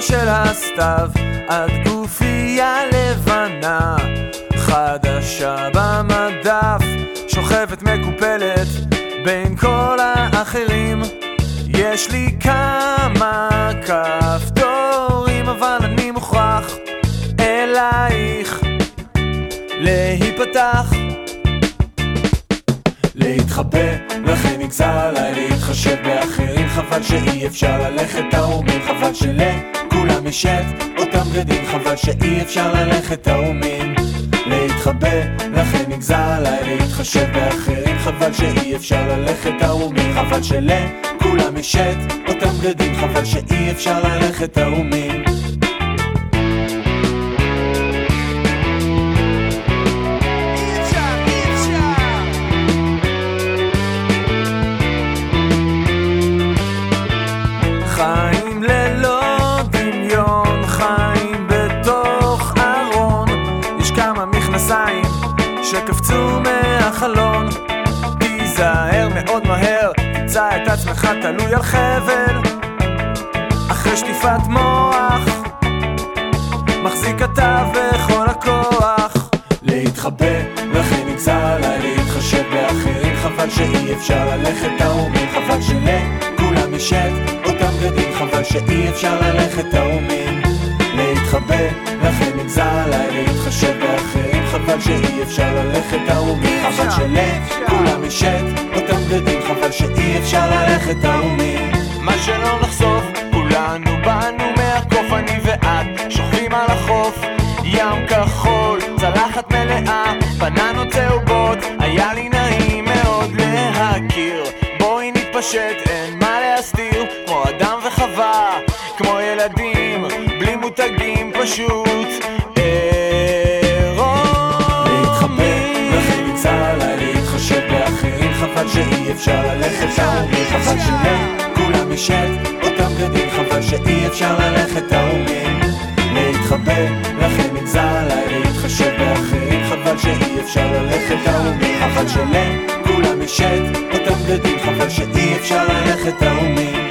של הסתיו עד גופייה לבנה חדשה במדף, שוכבת מקופלת בין כל האחרים. יש לי כמה כפתורים, אבל אני מוכרח אלייך להיפתח, להתחבא, לכן נגזר עליי להתחשב באחרים. חבל שאי אפשר ללכת תאומים, חבל שלכולם יש את אותם בגדים, חבל שאי אפשר ללכת תאומים. להתחבא, לכן נגזר עליי להתחשב באחרים. חבל שאי אפשר ללכת תאומים, חבל שלכולם יש את אותם בגדים, חבל שאי אפשר ללכת תאומים. חיים ללא דמיון, חיים בתוך ארון. יש כמה מכנסיים שקפצו מהחלון. תיזהר מאוד מהר, תמצא את עצמך תלוי על חבל אחרי שטיפת מוח, מחזיק אתה בכל הכוח. להתחבא, לכן נגזר עליי להתחשב באחרים. חבל שאי אפשר ללכת תאומים, חבל שלכולם יש את אותם בגדים, חבל שאי אפשר ללכת תאומים. להתחבא, לכן נגזר עליי להתחשב באחרים. חבל שאי אפשר ללכת תאומים, חבל שלכולם יש את אותם בגדים, חבל שאי אפשר ללכת תאומים. מה שלא נחשוף, כולנו באנו מהקוף, אני ואת שוכבים על החוף, ים כחול, צלחת מלאה, פננו צהובות, היה לי נעים מאוד להכיר. בואי נתפשט, אין מה להסתיר, כמו אדם וחווה, כמו ילדים, בלי מותגים, פשוט עירומים. לכן נגזר עליי להתחשב באחרים. חבל שאי אפשר ללכת תאומים, חבל שלכולם יש את אותם בגדים, חבל שאי אפשר ללכת תאומים. להתחבא, לכן נגזר עליי להתחשב באחרים. חבל שאי אפשר ללכת תאומים, חבל שלכולם יש את אותם בגדים, חבל שאי אפשר ללכת תאומים.